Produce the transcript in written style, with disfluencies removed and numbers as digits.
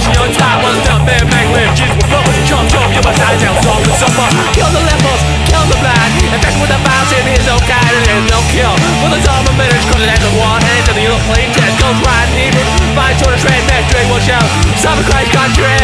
是有台湾的妹妹，with Jesus will flow with the chop chop，又把三条装的什么 ？Kill the levels, kill the blind， attack with the bounce in his own kind and no kill。我的 dominators cause that's the one hand， 等你用 play test， goes right， 你不 fight 错的 straight man 追我笑， Summer Christ country。